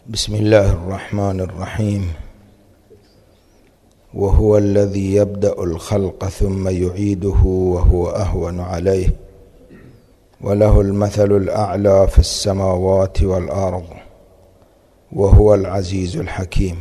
بسم الله الرحمن الرحيم. وهو الذي يبدأ الخلق ثم يعيده وهو أهون عليه، وله المثل الأعلى في السماوات والأرض، وهو العزيز الحكيم.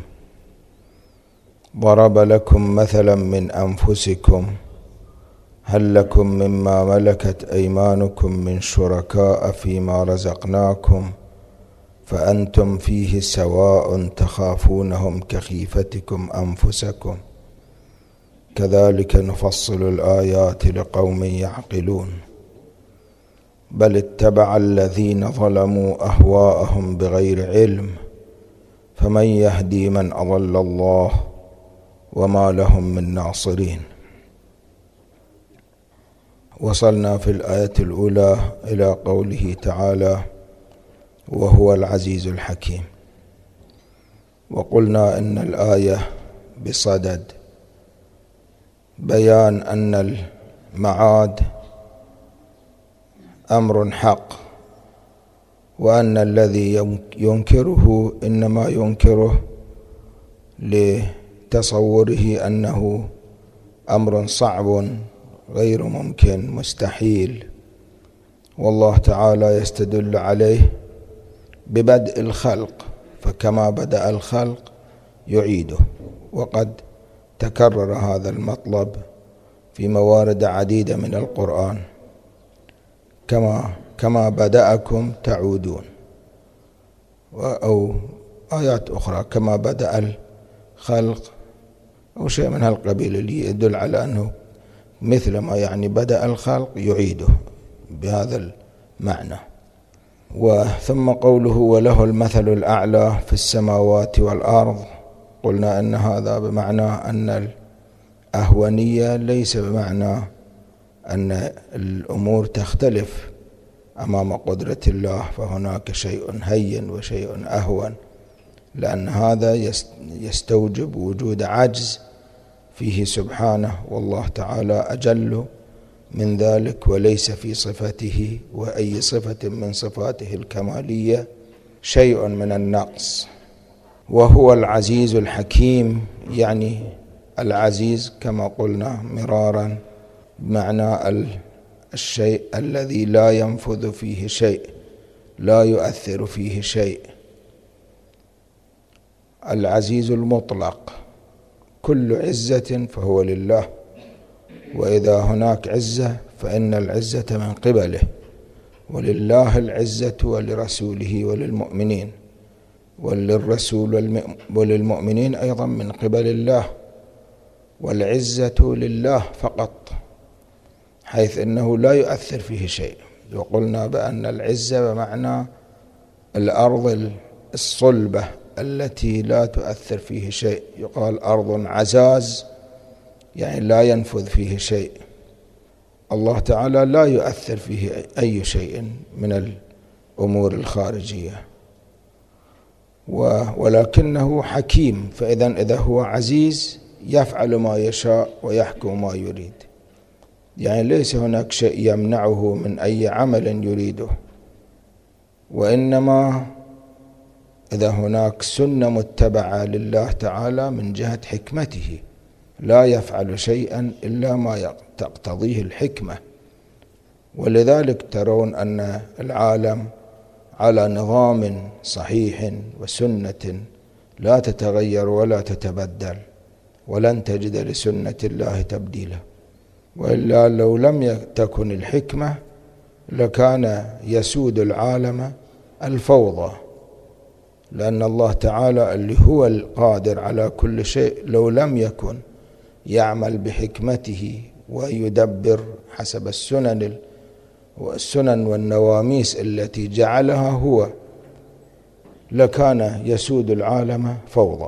ضرب لكم مثلا من أنفسكم هل لكم مما ملكت أيمانكم من شركاء فيما رزقناكم فأنتم فيه سواء تخافونهم كخيفتكم أنفسكم كذلك نفصل الآيات لقوم يعقلون. بل اتبع الذين ظلموا أهواءهم بغير علم فمن يهدي من أضل الله وما لهم من ناصرين. وصلنا في الآية الأولى إلى قوله تعالى: وهو العزيز الحكيم. وقلنا إن الآية بصدد بيان أن المعاد أمر حق، وأن الذي ينكره إنما ينكره لتصوره أنه أمر صعب غير ممكن مستحيل، والله تعالى يستدل عليه ببدء الخلق، فكما بدأ الخلق يعيده. وقد تكرر هذا المطلب في موارد عديدة من القرآن، كما بدأكم تعودون، أو آيات أخرى كما بدأ الخلق أو شيء من هالقبيل اللي يدل على أنه مثل ما يعني بدأ الخلق يعيده بهذا المعنى. ثم قوله: وله المثل الأعلى في السماوات والأرض. قلنا أن هذا بمعنى أن الأهونية ليس بمعنى أن الأمور تختلف أمام قدرة الله، فهناك شيء هين وشيء أهون، لأن هذا يستوجب وجود عجز فيه سبحانه، والله تعالى أجل من ذلك، وليس في صفته وأي صفة من صفاته الكمالية شيء من النقص. وهو العزيز الحكيم، يعني العزيز كما قلنا مرارا بمعنى الشيء الذي لا ينفذ فيه شيء، لا يؤثر فيه شيء. العزيز المطلق، كل عزة فهو لله، وإذا هناك عزة فإن العزة من قبله، ولله العزة ولرسوله وللمؤمنين، وللرسول وللمؤمنين أيضا من قبل الله، والعزة لله فقط، حيث أنه لا يؤثر فيه شيء. وقلنا بأن العزة بمعنى الأرض الصلبة التي لا تؤثر فيه شيء، يقال أرض عزاز يعني لا ينفذ فيه شيء. الله تعالى لا يؤثر فيه أي شيء من الأمور الخارجية، ولكنه حكيم، إذا هو عزيز يفعل ما يشاء ويحكم ما يريد، يعني ليس هناك شيء يمنعه من أي عمل يريده، وإنما إذا هناك سنة متبعة لله تعالى من جهة حكمته، لا يفعل شيئا إلا ما تقتضيه الحكمة. ولذلك ترون أن العالم على نظام صحيح وسنة لا تتغير ولا تتبدل، ولن تجد لسنة الله تبديلا. وإلا لو لم تكن الحكمة لكان يسود العالم الفوضى، لأن الله تعالى اللي هو القادر على كل شيء لو لم يكن يعمل بحكمته ويدبر حسب السنن والنواميس التي جعلها هو، لكان يسود العالم فوضى.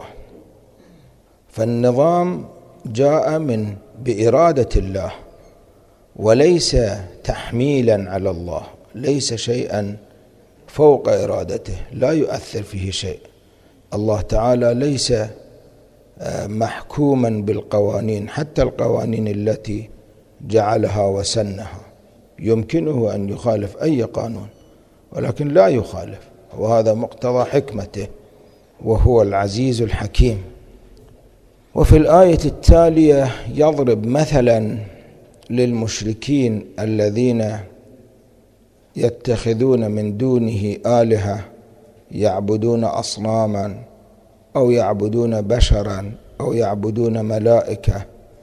فالنظام جاء بإرادة الله، وليس تحميلا على الله، ليس شيئا فوق إرادته لا يؤثر فيه شيء. الله تعالى ليس محكوما بالقوانين، حتى القوانين التي جعلها وسنها يمكنه أن يخالف أي قانون، ولكن لا يخالف، وهذا مقتضى حكمته وهو العزيز الحكيم. وفي الآية التالية يضرب مثلا للمشركين الذين يتخذون من دونه آلهة، يعبدون أصناما أو يعبدون بشرا أو يعبدون ملائكة،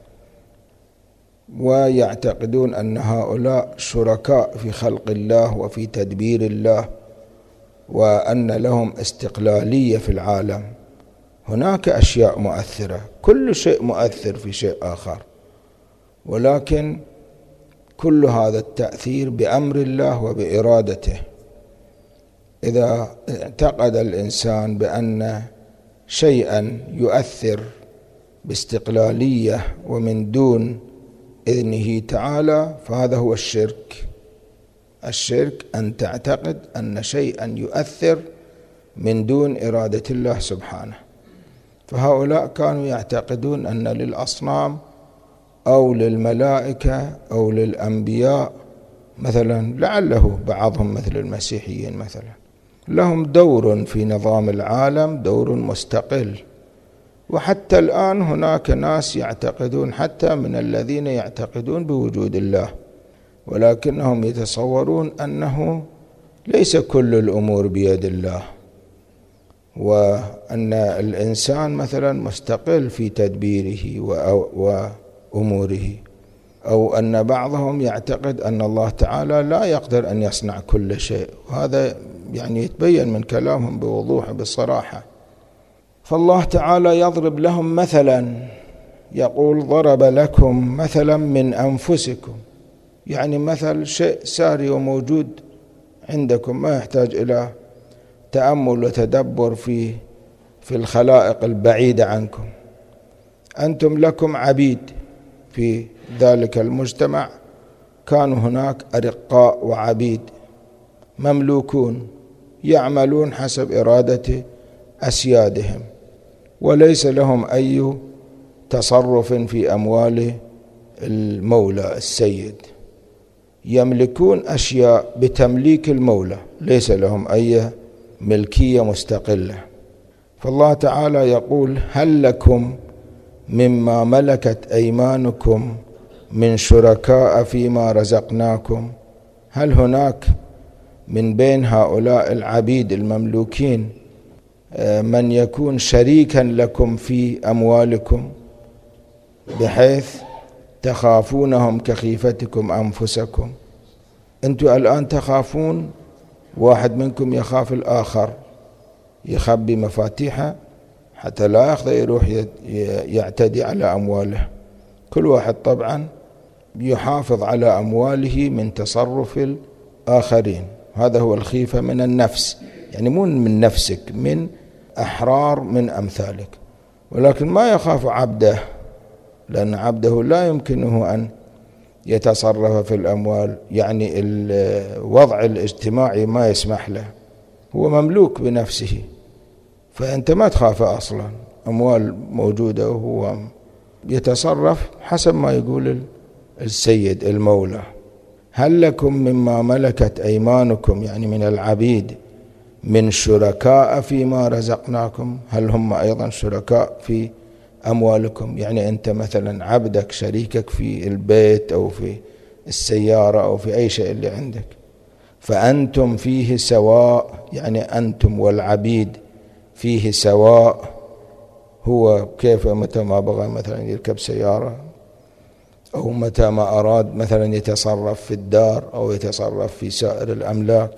ويعتقدون أن هؤلاء شركاء في خلق الله وفي تدبير الله، وأن لهم استقلالية في العالم. هناك أشياء مؤثرة، كل شيء مؤثر في شيء آخر، ولكن كل هذا التأثير بأمر الله وبإرادته. إذا اعتقد الإنسان بأن شيئا يؤثر باستقلالية ومن دون إذنه تعالى فهذا هو الشرك. الشرك أن تعتقد أن شيئا يؤثر من دون إرادة الله سبحانه. فهؤلاء كانوا يعتقدون أن للأصنام أو للملائكة أو للأنبياء مثلا، لعله بعضهم مثل المسيحيين مثلا، لهم دور في نظام العالم، دور مستقل. وحتى الآن هناك ناس يعتقدون، حتى من الذين يعتقدون بوجود الله، ولكنهم يتصورون أنه ليس كل الأمور بيد الله، وأن الإنسان مثلا مستقل في تدبيره وأموره، أو أن بعضهم يعتقد أن الله تعالى لا يقدر أن يصنع كل شيء. وهذا يعني يتبين من كلامهم بوضوح بصراحة. فالله تعالى يضرب لهم مثلا، يقول ضرب لكم مثلا من أنفسكم، يعني مثل شيء ساري وموجود عندكم، ما يحتاج إلى تأمل وتدبر في الخلائق البعيدة عنكم. أنتم لكم عبيد في ذلك المجتمع، كانوا هناك أرقاء وعبيد مملوكون يعملون حسب إرادة أسيادهم، وليس لهم أي تصرف في أموال المولى السيد، يملكون أشياء بتمليك المولى، ليس لهم أي ملكية مستقلة. فالله تعالى يقول هل لكم مما ملكت أيمانكم من شركاء فيما رزقناكم؟ هل هناك من بين هؤلاء العبيد المملوكين من يكون شريكا لكم في أموالكم بحيث تخافونهم كخيفتكم أنفسكم؟ أنتم الآن تخافون، واحد منكم يخاف الآخر، يخبي مفاتيحه حتى لا ياخذ يروح يعتدي على أمواله. كل واحد طبعا يحافظ على أمواله من تصرف الآخرين. هذا هو الخيفة من النفس، يعني مو من نفسك، من أحرار من أمثالك. ولكن ما يخاف عبده، لأن عبده لا يمكنه أن يتصرف في الأموال، يعني الوضع الاجتماعي ما يسمح له، هو مملوك بنفسه، فأنت ما تخاف أصلا، أموال موجودة وهو يتصرف حسب ما يقول السيد المولى. هل لكم مما ملكت أيمانكم، يعني من العبيد، من شركاء فيما رزقناكم؟ هل هم أيضا شركاء في أموالكم؟ يعني أنت مثلا عبدك شريكك في البيت أو في السيارة أو في أي شيء اللي عندك، فأنتم فيه سواء، يعني أنتم والعبيد فيه سواء. هو كيف متى ما بغى مثلا يركب سيارة، أو متى ما أراد مثلا يتصرف في الدار أو يتصرف في سائر الأملاك.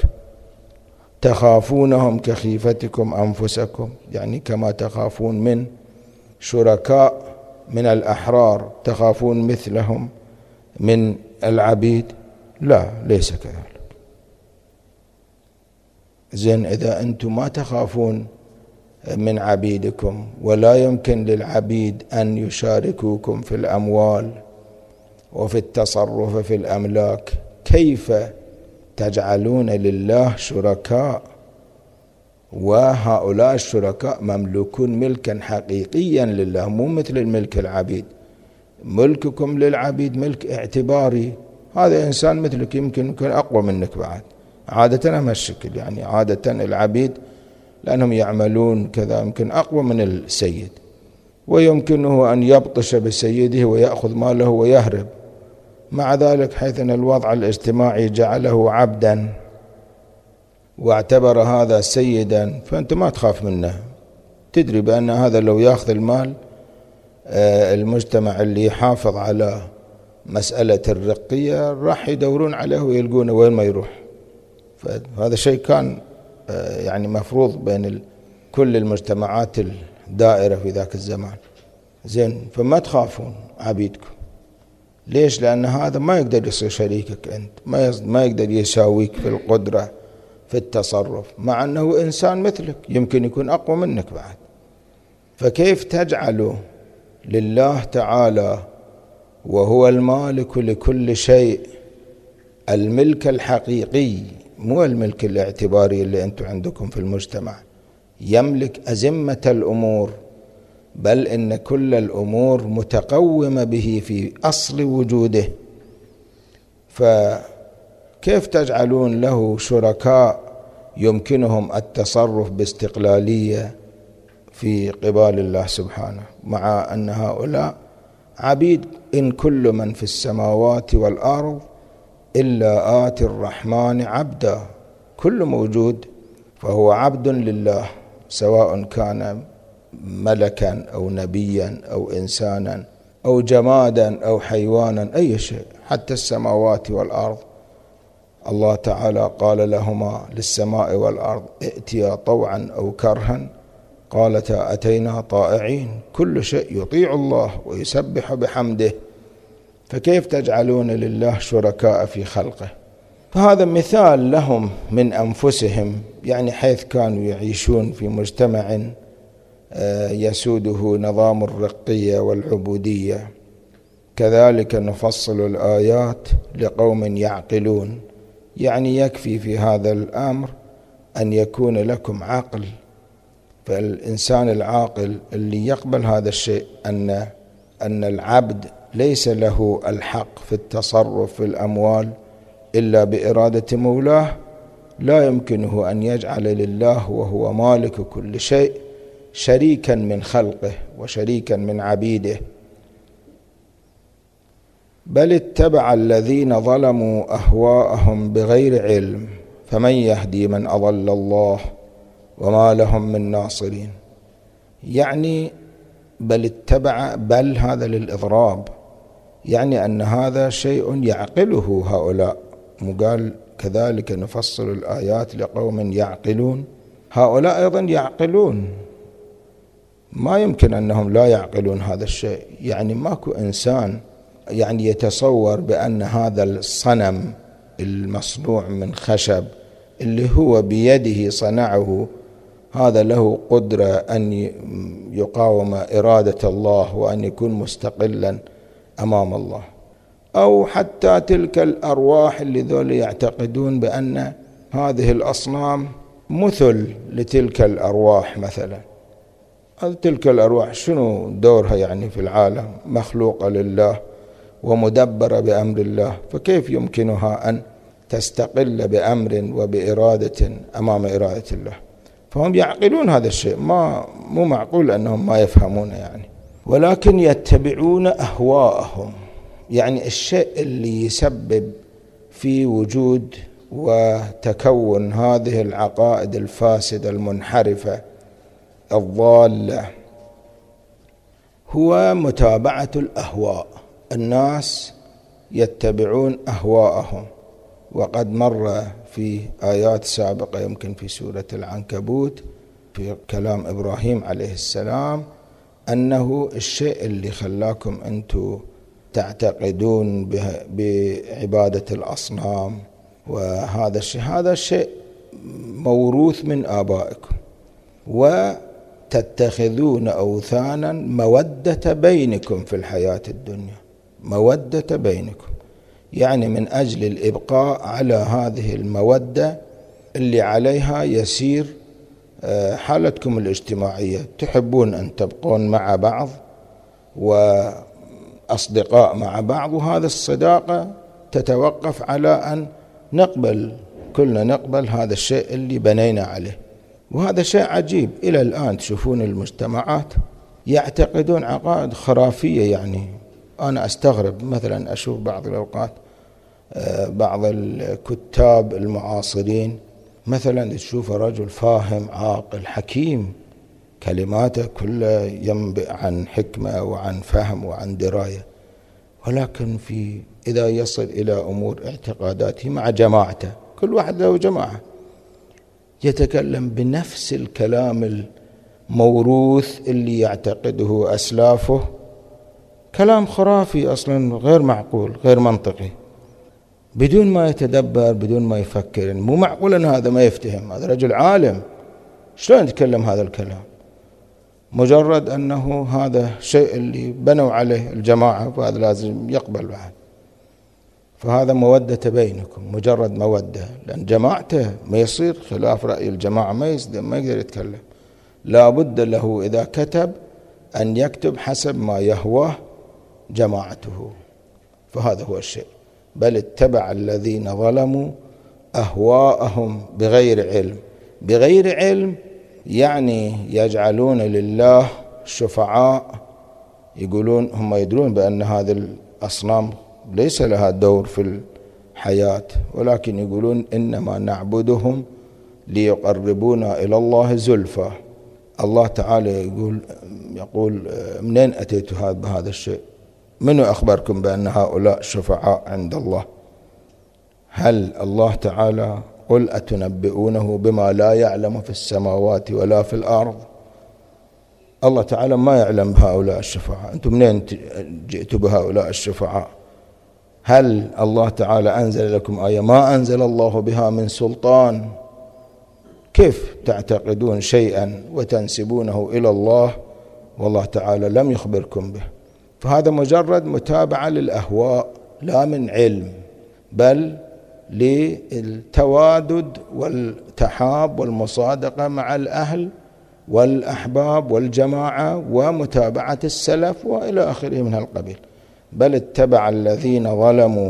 تخافونهم كخيفتكم أنفسكم، يعني كما تخافون من شركاء من الأحرار تخافون مثلهم من العبيد؟ لا، ليس كذلك. زين، إذا أنتم ما تخافون من عبيدكم ولا يمكن للعبيد أن يشاركوكم في الأموال وفي التصرف في الأملاك، كيف تجعلون لله شركاء وهؤلاء الشركاء مملوكون ملكا حقيقيا لله، مو مثل الملك العبيد؟ ملككم للعبيد ملك اعتباري، هذا إنسان مثلك يمكن يكون أقوى منك بعد، عادة ما الشكل، يعني عادة العبيد لأنهم يعملون كذا، يمكن أقوى من السيد، ويمكنه أن يبطش بسيده ويأخذ ماله ويهرب. مع ذلك حيث أن الوضع الاجتماعي جعله عبدا واعتبر هذا سيدا، فأنت ما تخاف منه، تدري بأن هذا لو يأخذ المال المجتمع اللي يحافظ على مسألة الرقية راح يدورون عليه ويلقونه وين ما يروح. فهذا شيء كان يعني مفروض بين كل المجتمعات الدائرة في ذاك الزمان. زين، فما تخافون عبيدكم. ليش؟ لأن هذا ما يقدر يصير شريكك أنت، ما يقدر يساويك في القدرة في التصرف، مع أنه إنسان مثلك يمكن يكون أقوى منك بعد. فكيف تجعله لله تعالى وهو المالك لكل شيء الملك الحقيقي، مو الملك الاعتباري اللي أنتم عندكم في المجتمع، يملك أزمة الأمور، بل إن كل الأمور متقومة به في أصل وجوده. فكيف تجعلون له شركاء يمكنهم التصرف باستقلالية في قبال الله سبحانه، مع أن هؤلاء عبيد؟ إن كل من في السماوات والأرض إلا آتي الرحمن عبدا، كل موجود فهو عبد لله، سواء كان ملكا أو نبيا أو إنسانا أو جمادا أو حيوانا، أي شيء، حتى السماوات والأرض. الله تعالى قال لهما للسماء والأرض ائتيا طوعا أو كرها قالتا أتينا طائعين. كل شيء يطيع الله ويسبح بحمده، فكيف تجعلون لله شركاء في خلقه؟ فهذا مثال لهم من أنفسهم، يعني حيث كانوا يعيشون في مجتمع يسوده نظام الرقية والعبودية. كذلك نفصل الآيات لقوم يعقلون، يعني يكفي في هذا الأمر أن يكون لكم عقل. فالإنسان العاقل اللي يقبل هذا الشيء، أن العبد ليس له الحق في التصرف في الأموال إلا بإرادة مولاه، لا يمكنه أن يجعل لله وهو مالك كل شيء شريكا من خلقه وشريكا من عبيده. بل اتبع الذين ظلموا أهواءهم بغير علم فمن يهدي من أضل الله وما لهم من ناصرين. يعني بل اتبع، بل هذا للإضراب، يعني أن هذا شيء يعقله هؤلاء. مقال كذلك نفصل الآيات لقوم يعقلون، هؤلاء أيضا يعقلون، ما يمكن أنهم لا يعقلون هذا الشيء. يعني ماكو إنسان يعني يتصور بأن هذا الصنم المصنوع من خشب اللي هو بيده صنعه، هذا له قدرة أن يقاوم إرادة الله وأن يكون مستقلا أمام الله. أو حتى تلك الأرواح اللي ذول يعتقدون بأن هذه الأصنام مثل لتلك الأرواح مثلا. تلك الأرواح شنو دورها يعني في العالم؟ مخلوقة لله ومدبرة بأمر الله، فكيف يمكنها أن تستقل بأمر وبإرادة أمام إرادة الله؟ فهم يعقلون هذا الشيء، مو معقول أنهم ما يفهمون يعني، ولكن يتبعون أهواءهم. يعني الشيء اللي يسبب في وجود وتكون هذه العقائد الفاسدة المنحرفة الضالة هو متابعة الأهواء. الناس يتبعون أهواءهم، وقد مر في آيات سابقة يمكن في سورة العنكبوت في كلام إبراهيم عليه السلام أنه الشيء اللي خلاكم أنتم تعتقدون بعبادة الأصنام وهذا الشيء، هذا الشيء موروث من آبائكم، وتتخذون أوثانا مودة بينكم في الحياة الدنيا، مودة بينكم، يعني من أجل الإبقاء على هذه المودة اللي عليها يسير حالتكم الاجتماعية. تحبون أن تبقون مع بعض وأصدقاء مع بعض، وهذا الصداقة تتوقف على أن نقبل، كلنا نقبل هذا الشيء اللي بنينا عليه. وهذا شيء عجيب. إلى الآن تشوفون المجتمعات يعتقدون عقائد خرافية. يعني أنا أستغرب مثلا أشوف بعض الأوقات بعض الكتاب المعاصرين مثلا تشوف رجل فاهم عاقل حكيم، كلماته كلها ينبئ عن حكمة وعن فهم وعن دراية، ولكن إذا يصل إلى أمور اعتقاداته مع جماعته، كل واحد له جماعة، يتكلم بنفس الكلام الموروث اللي يعتقده أسلافه، كلام خرافي أصلا، غير معقول، غير منطقي، بدون ما يتدبر، بدون ما يفكر. مو معقول أن هذا ما يفتهم، هذا رجل عالم، شلون يتكلم هذا الكلام؟ مجرد أنه هذا الشيء اللي بنوا عليه الجماعة، وهذا لازم يقبل بعد. فهذا مودة بينكم، مجرد مودة، لأن جماعته ما يصير خلاف رأي الجماعة، ما يقدر يتكلم، لا بد له إذا كتب أن يكتب حسب ما يهواه جماعته. فهذا هو الشيء. بل اتبع الذين ظلموا أهواءهم بغير علم. بغير علم يعني يجعلون لله شفعاء، يقولون هم يدرون بأن هذه الأصنام ليس لها دور في الحياة، ولكن يقولون إنما نعبدهم ليقربونا إلى الله زلفى. الله تعالى يقول منين أتيتوا بهذا الشيء؟ من أخبركم بأن هؤلاء شفعاء عند الله؟ هل الله تعالى قل أتنبئونه بما لا يعلم في السماوات ولا في الأرض؟ الله تعالى ما يعلم بهؤلاء الشفعاء، أنتم منين جئتوا بهؤلاء الشفعاء؟ هل الله تعالى أنزل لكم آية ما أنزل الله بها من سلطان؟ كيف تعتقدون شيئا وتنسبونه إلى الله والله تعالى لم يخبركم به؟ فهذا مجرد متابعة للأهواء، لا من علم، بل للتوادد والتحاب والمصادقة مع الأهل والأحباب والجماعة ومتابعة السلف وإلى آخره من هالقبيل. بل اتبع الذين ظلموا.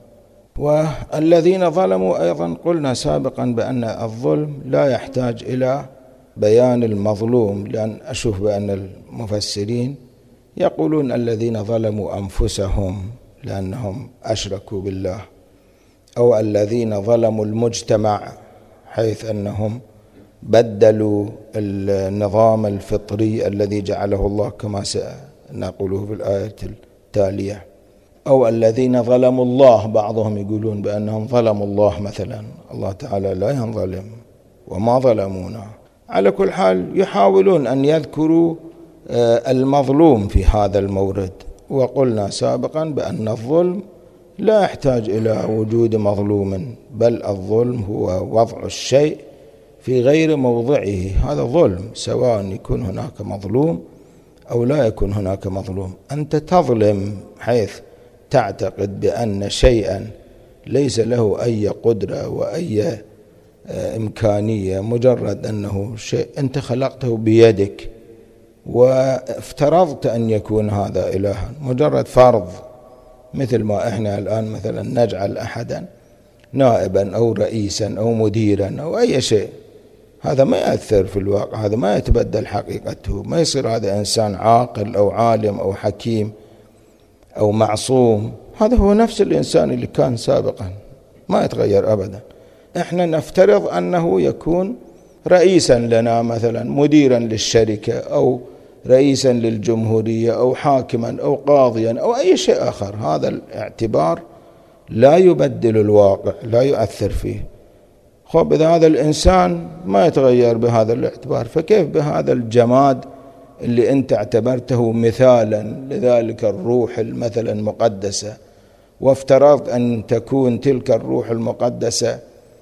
والذين ظلموا أيضا قلنا سابقا بأن الظلم لا يحتاج إلى بيان المظلوم، لأن أشوف بأن المفسرين يقولون الذين ظلموا أنفسهم لأنهم أشركوا بالله، أو الذين ظلموا المجتمع حيث أنهم بدلوا النظام الفطري الذي جعله الله كما سنقوله في الآية التالية، أو الذين ظلموا الله. بعضهم يقولون بأنهم ظلموا الله مثلا، الله تعالى لا ينظلم وما ظلمونا. على كل حال يحاولون أن يذكروا المظلوم في هذا المورد. وقلنا سابقا بأن الظلم لا يحتاج إلى وجود مظلوم، بل الظلم هو وضع الشيء في غير موضعه، هذا ظلم، سواء يكون هناك مظلوم أو لا يكون هناك مظلوم. أنت تظلم حيث تعتقد بأن شيئا ليس له أي قدرة وأي إمكانية، مجرد أنه شيء أنت خلقته بيدك وافترضت أن يكون هذا إلها، مجرد فرض، مثل ما إحنا الآن مثلا نجعل أحدا نائبا أو رئيسا أو مديرا أو أي شيء، هذا ما يأثر في الواقع، هذا ما يتبدل حقيقته، ما يصير هذا إنسان عاقل أو عالم أو حكيم أو معصوم، هذا هو نفس الإنسان اللي كان سابقا، ما يتغير أبدا. إحنا نفترض أنه يكون رئيسا لنا مثلا، مديرا للشركة أو رئيسا للجمهورية أو حاكما أو قاضيا أو أي شيء آخر، هذا الاعتبار لا يبدل الواقع، لا يؤثر فيه. خب إذا هذا الإنسان ما يتغير بهذا الاعتبار، فكيف بهذا الجماد اللي أنت اعتبرته مثالا لذلك الروح مثلا المقدسة، وافترضت أن تكون تلك الروح المقدسة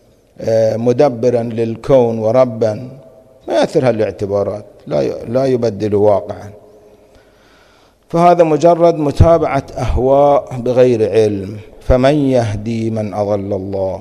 مدبرا للكون وربا، ما يأثر هالاعتبارات، لا يبدل واقعا. فهذا مجرد متابعة أهواء بغير علم. فمن يهدي من أضل الله؟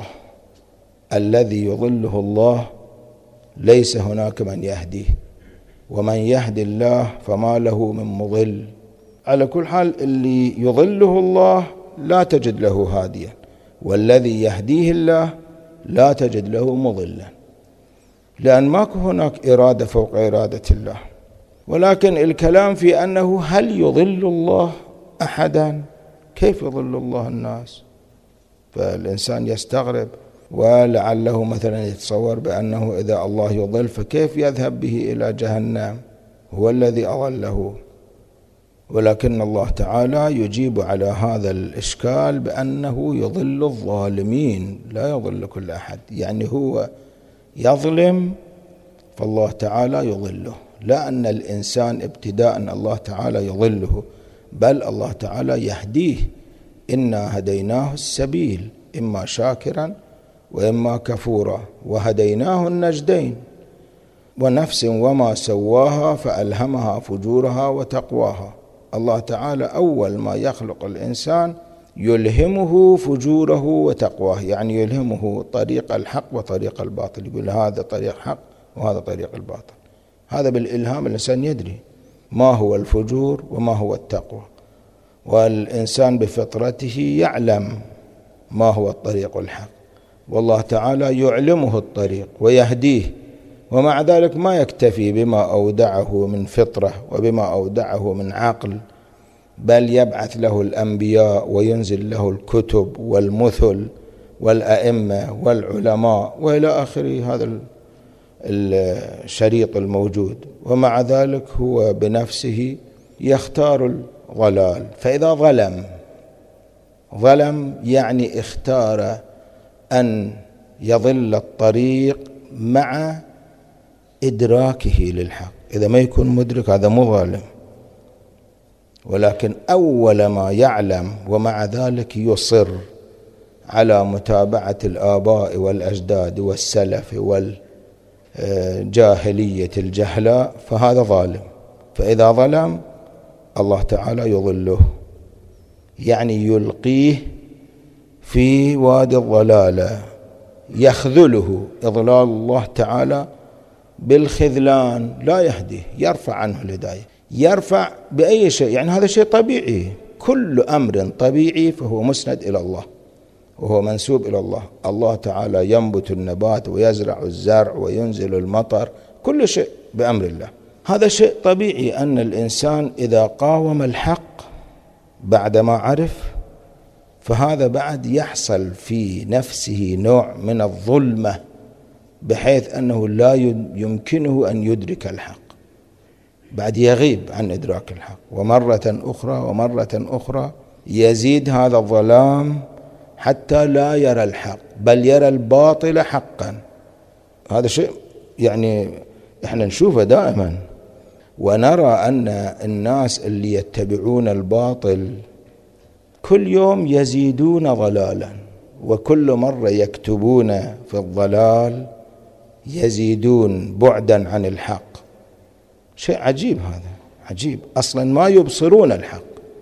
الذي يضله الله ليس هناك من يهديه، ومن يهدي الله فما له من مضل. على كل حال اللي يضله الله لا تجد له هاديا، والذي يهديه الله لا تجد له مضلا. لأن ماكو هناك إرادة فوق إرادة الله. ولكن الكلام في أنه هل يضل الله أحدا؟ كيف يضل الله الناس؟ فالإنسان يستغرب، ولعله مثلا يتصور بأنه إذا الله يضل فكيف يذهب به إلى جهنم؟ هو الذي أضله. ولكن الله تعالى يجيب على هذا الإشكال بأنه يضل الظالمين، لا يضل كل أحد. يعني هو يظلم فالله تعالى يضله، لا أن الإنسان ابتداء الله تعالى يضله، بل الله تعالى يهديه. إنا هديناه السبيل إما شاكرا وإما كفورا وهديناه النجدين. ونفس وما سواها فألهمها فجورها وتقواها. الله تعالى أول ما يخلق الإنسان يلهمه فجوره وتقواه، يعني يلهمه طريق الحق وطريق الباطل، يقول هذا طريق حق وهذا طريق الباطل. هذا بالإلهام الإنسان يدري ما هو الفجور وما هو التقوى، والإنسان بفطرته يعلم ما هو الطريق الحق، والله تعالى يعلمه الطريق ويهديه. ومع ذلك ما يكتفي بما أودعه من فطرة وبما أودعه من عقل، بل يبعث له الأنبياء وينزل له الكتب والمثل والأئمة والعلماء وإلى آخره، هذا الشريط الموجود. ومع ذلك هو بنفسه يختار الضلال. فإذا ظلم يعني اختار أن يضل الطريق مع إدراكه للحق. إذا ما يكون مدرك هذا مو ظالم، ولكن أول ما يعلم ومع ذلك يصر على متابعة الآباء والأجداد والسلف والجاهلية الجهلاء فهذا ظالم. فإذا ظلم الله تعالى يضله، يعني يلقيه في وادي الضلالة، يخذله إضلال الله تعالى بالخذلان، لا يهديه، يرفع عنه الهداية، يرفع بأي شيء. يعني هذا شيء طبيعي، كل أمر طبيعي فهو مسند إلى الله وهو منسوب إلى الله. الله تعالى ينبت النبات ويزرع الزرع وينزل المطر، كل شيء بأمر الله. هذا شيء طبيعي أن الإنسان إذا قاوم الحق بعدما عرف فهذا بعد يحصل في نفسه نوع من الظلمة، بحيث أنه لا يمكنه أن يدرك الحق، بعد يغيب عن إدراك الحق، ومرة أخرى يزيد هذا الظلام حتى لا يرى الحق بل يرى الباطل حقا. هذا شيء يعني احنا نشوفه دائما، ونرى أن الناس اللي يتبعون الباطل كل يوم يزيدون ضلالا، وكل مرة يكتبون في الضلال يزيدون بعدا عن الحق. شيء عجيب، هذا عجيب، أصلا ما يبصرون الحق.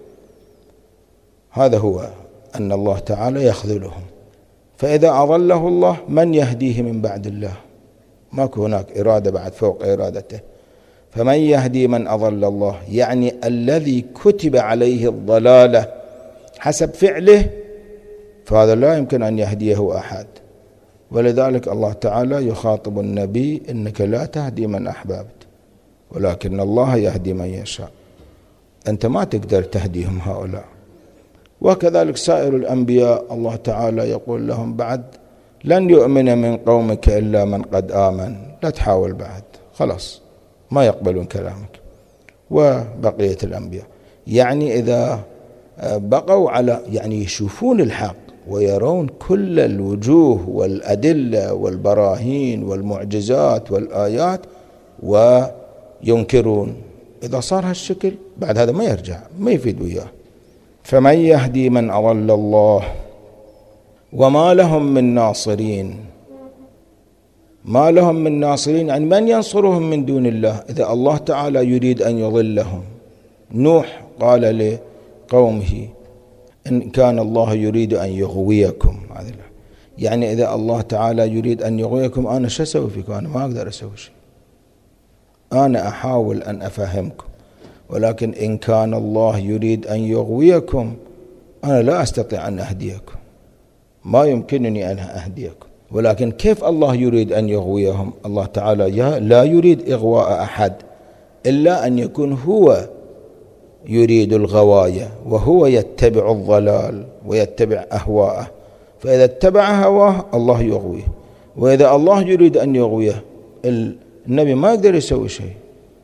هذا هو أن الله تعالى يخذلهم. فإذا أضله الله من يهديه من بعد الله؟ ماكو هناك إرادة بعد فوق إرادته. فمن يهدي من أضل الله، يعني الذي كتب عليه الضلالة حسب فعله، فهذا لا يمكن أن يهديه أحد. ولذلك الله تعالى يخاطب النبي: إنك لا تهدي من أحببت ولكن الله يهدي من يشاء. أنت ما تقدر تهديهم هؤلاء. وكذلك سائر الأنبياء الله تعالى يقول لهم بعد: لن يؤمن من قومك إلا من قد آمن. لا تحاول بعد، خلاص ما يقبلون كلامك. وبقية الأنبياء يعني إذا بقوا على يعني يشوفون الحق ويرون كل الوجوه والأدلة والبراهين والمعجزات والآيات وينكرون، إذا صار هالشكل بعد هذا ما يرجع، ما يفيد وياه. فمن يهدي من أضل الله وما لهم من ناصرين. ما لهم من ناصرين يعني من ينصرهم من دون الله إذا الله تعالى يريد أن يضلهم. نوح قال لقومه: إن كان الله يريد أن يغويكم. يعني إذا الله تعالى يريد أن يغويكم أنا شو أسوي فيكم؟ أنا ما أقدر أسوي شيء، أنا أحاول أن أفهمكم، ولكن إن كان الله يريد أن يغويكم أنا لا أستطيع أن أهديكم، ما يمكنني أن أهديكم. ولكن كيف الله يريد أن يغويهم؟ الله تعالى لا يريد إغواء أحد إلا أن يكون هو يريد الغواية، وهو يتبع الضلال ويتبع أهواءه، فإذا اتبع هواه الله يغويه. وإذا الله يريد أن يغويه النبي ما يقدر يسوي شيء.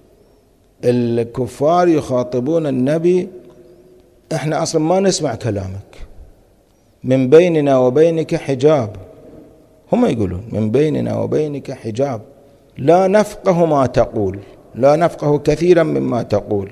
الكفار يخاطبون النبي: احنا أصلا ما نسمع كلامك، من بيننا وبينك حجاب. هم يقولون من بيننا وبينك حجاب، لا نفقه ما تقول، لا نفقه كثيرا مما تقول.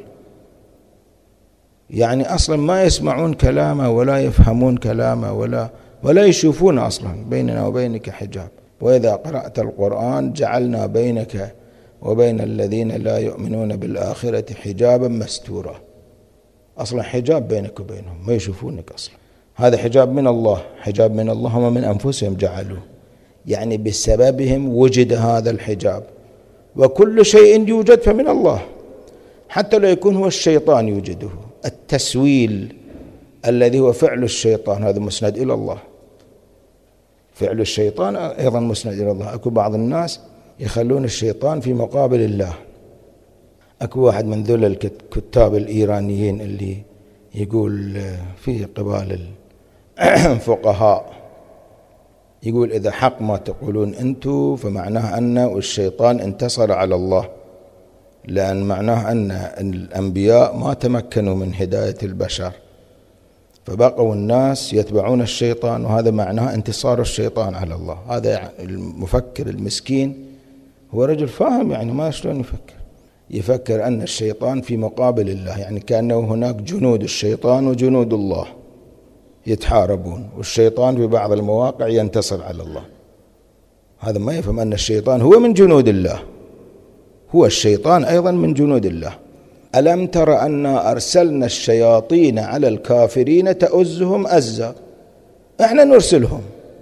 يعني أصلا ما يسمعون كلامه ولا يفهمون كلامه ولا يشوفون أصلا. بيننا وبينك حجاب، وإذا قرأت القرآن جعلنا بينك وبين الذين لا يؤمنون بالآخرة حجابا مستورا. أصلا حجاب بينك وبينهم، ما يشوفونك أصلا. هذا حجاب من الله، حجاب من الله، هم من أنفسهم جعلوه، يعني بسببهم وجد هذا الحجاب. وكل شيء يوجد فمن الله، حتى لو يكون هو الشيطان يوجده. التسويل الذي هو فعل الشيطان هذا مسند إلى الله، فعل الشيطان أيضا مسند إلى الله. أكو بعض الناس يخلون الشيطان في مقابل الله. أكو واحد من ذول الكتاب الإيرانيين اللي يقول في قبال الفقهاء، يقول إذا حق ما تقولون أنتم فمعناه أن الشيطان انتصر على الله، لأن معناه أن الأنبياء ما تمكنوا من هداية البشر فبقوا الناس يتبعون الشيطان، وهذا معناه انتصار الشيطان على الله. هذا يعني المفكر المسكين هو رجل فاهم، يعني ما شلون يفكر أن الشيطان في مقابل الله، يعني كأنه هناك جنود الشيطان وجنود الله يتحاربون، والشيطان في بعض المواقع ينتصر على الله. هذا ما يفهم أن الشيطان هو من جنود الله، هو الشيطان أيضا من جنود الله. ألم تر أنا أرسلنا الشياطين على الكافرين تؤزهم أزا، احنا نرسلهم.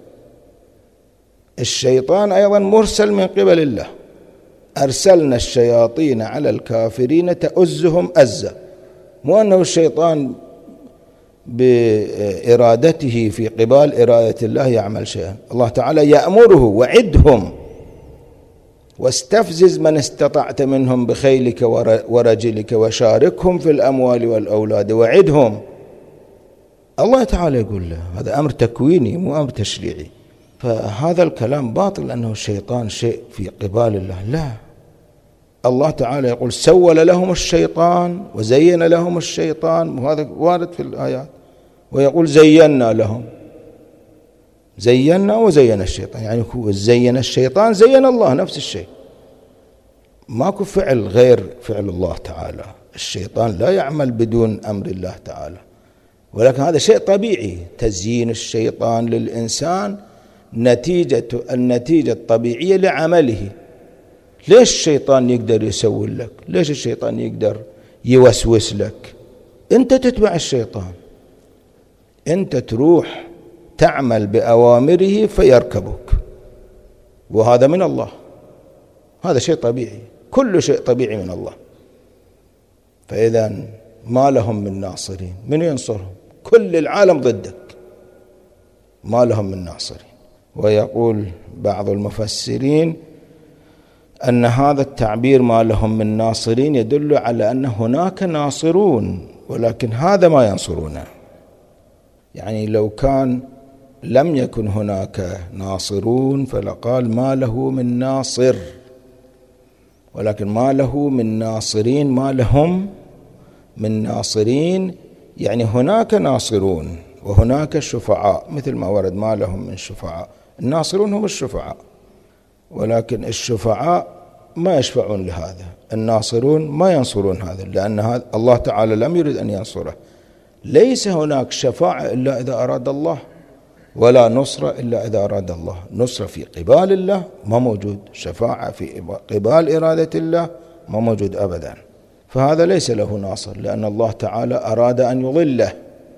الشيطان أيضا مرسل من قبل الله. أرسلنا الشياطين على الكافرين تؤزهم أزا، مو أنه الشيطان بإرادته في قبال إرادة الله يعمل شيئا. الله تعالى يأمره: وعدهم واستفزز من استطعت منهم بخيلك ورجلك وشاركهم في الأموال والأولاد وعدهم. الله تعالى يقول له هذا أمر تكويني مو أمر تشريعي. فهذا الكلام باطل أنه الشيطان شيء في قبال الله، لا. الله تعالى يقول: سول لهم الشيطان وزين لهم الشيطان، وهذا وارد في الآيات. ويقول: زينا لهم، زينا وزين الشيطان، يعني هو زين الشيطان زين الله، نفس الشيء. ماكو فعل غير فعل الله تعالى. الشيطان لا يعمل بدون أمر الله تعالى، ولكن هذا شيء طبيعي. تزيين الشيطان للإنسان النتيجة الطبيعية لعمله. ليش الشيطان يقدر يسول لك؟ ليش الشيطان يقدر يوسوس لك؟ أنت تتبع الشيطان، أنت تروح تعمل بأوامره فيركبك، وهذا من الله. هذا شيء طبيعي، كل شيء طبيعي من الله. فإذا ما لهم من ناصرين، من ينصرهم؟ كل العالم ضدك، ما لهم من ناصرين. ويقول بعض المفسرين أن هذا التعبير ما لهم من ناصرين يدل على أن هناك ناصرون، ولكن هذا ما ينصرونه. يعني لو كان لم يكن هناك ناصرون فلقال ما له من ناصر، ولكن ما له من ناصرين، ما لهم من ناصرين، يعني هناك ناصرون وهناك شفعاء، مثل ما ورد ما لهم من شفعاء. الناصرون هم الشفعاء، ولكن الشفعاء ما يشفعون لهذا، الناصرون ما ينصرون هذا، لأن هذا الله تعالى لم يرد أن ينصره. ليس هناك شفاعة إلا إذا أراد الله، ولا نصرة إلا إذا أراد الله. نصرة في قبال الله ما موجود، شفاعة في قبال إرادة الله ما موجود أبدا. فهذا ليس له ناصر، لأن الله تعالى أراد أن يضله.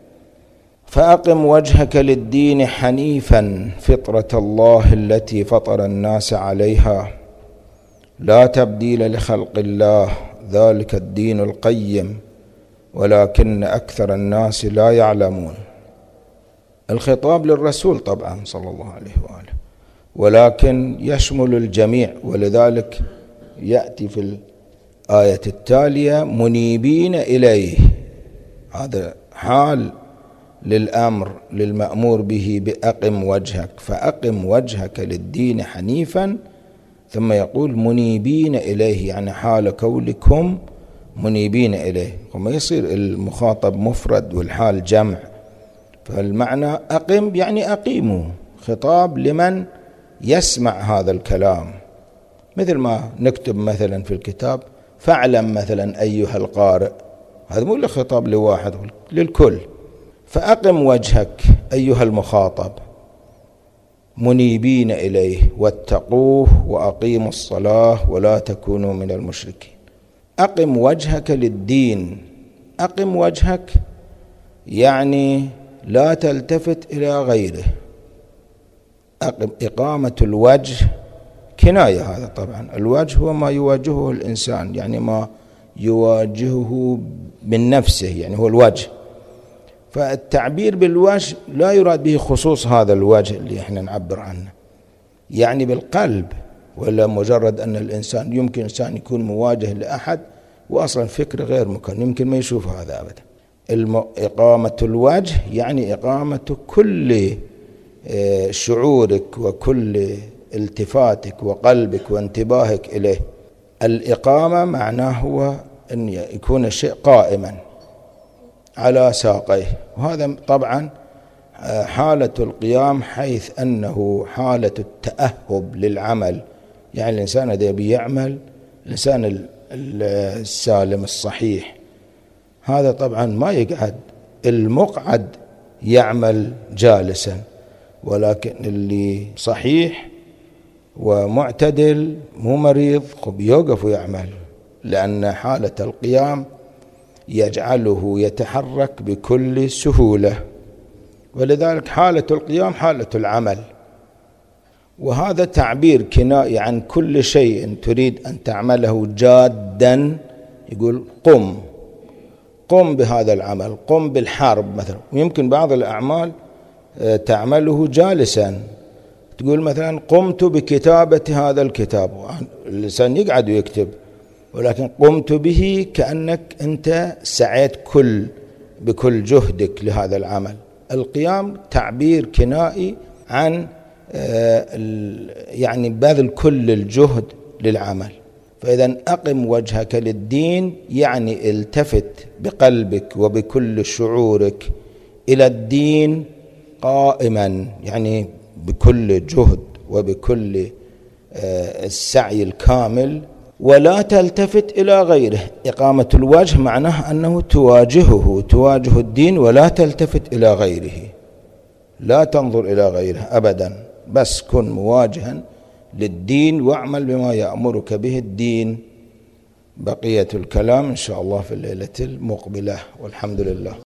فأقم وجهك للدين حنيفا فطرة الله التي فطر الناس عليها لا تبديل لخلق الله ذلك الدين القيم ولكن أكثر الناس لا يعلمون. الخطاب للرسول طبعا صلى الله عليه وآله، ولكن يشمل الجميع، ولذلك يأتي في الآية التالية منيبين إليه. هذا حال للأمر للمأمور به بأقم وجهك، فأقم وجهك للدين حنيفا، ثم يقول منيبين إليه، يعني حال كونكم منيبين إليه، وما يصير المخاطب مفرد والحال جمع. فالمعنى أقم يعني أقيموا، خطاب لمن يسمع هذا الكلام، مثل ما نكتب مثلا في الكتاب فاعلم مثلا أيها القارئ، هذا مو خطاب لواحد، للكل. فأقم وجهك أيها المخاطب منيبين إليه واتقوه وأقيموا الصلاة ولا تكونوا من المشركين. أقم وجهك للدين، أقم وجهك يعني لا تلتفت إلى غيره. إقامة الوجه كناية، هذا طبعا الوجه هو ما يواجهه الإنسان، يعني ما يواجهه من نفسه، يعني هو الوجه. فالتعبير بالوجه لا يراد به خصوص هذا الوجه اللي احنا نعبر عنه، يعني بالقلب، ولا مجرد أن الإنسان يمكن إنسان يكون مواجه لأحد وأصلا فكر غير مكان، يمكن ما يشوف هذا أبدا. إقامة الوجه يعني إقامة كل شعورك وكل التفاتك وقلبك وانتباهك إليه. الإقامة معناه هو أن يكون الشيء قائما على ساقيه، وهذا طبعا حالة القيام، حيث أنه حالة التأهب للعمل، يعني الإنسان إذا بيعمل، الإنسان السالم الصحيح هذا طبعا ما يقعد، المقعد يعمل جالسا، ولكن اللي صحيح ومعتدل مو مريض بيوقف ويعمل، لأن حالة القيام يجعله يتحرك بكل سهولة، ولذلك حالة القيام حالة العمل. وهذا تعبير كنائي عن كل شيء تريد أن تعمله جادا، يقول قم بهذا العمل، قم بالحرب مثلا. ويمكن بعض الأعمال تعمله جالسا، تقول مثلا قمت بكتابة هذا الكتاب، الإنسان يقعد ويكتب، ولكن قمت به كأنك أنت سعيت بكل جهدك لهذا العمل. القيام تعبير كنائي عن يعني بذل كل الجهد للعمل. فإذا أقم وجهك للدين يعني التفت بقلبك وبكل شعورك إلى الدين قائما، يعني بكل جهد وبكل السعي الكامل، ولا تلتفت إلى غيره. إقامة الوجه معناه أنه تواجه الدين ولا تلتفت إلى غيره، لا تنظر إلى غيره أبدا، بس كن مواجها للدين واعمل بما يأمرك به الدين. بقية الكلام إن شاء الله في الليلة المقبلة، والحمد لله.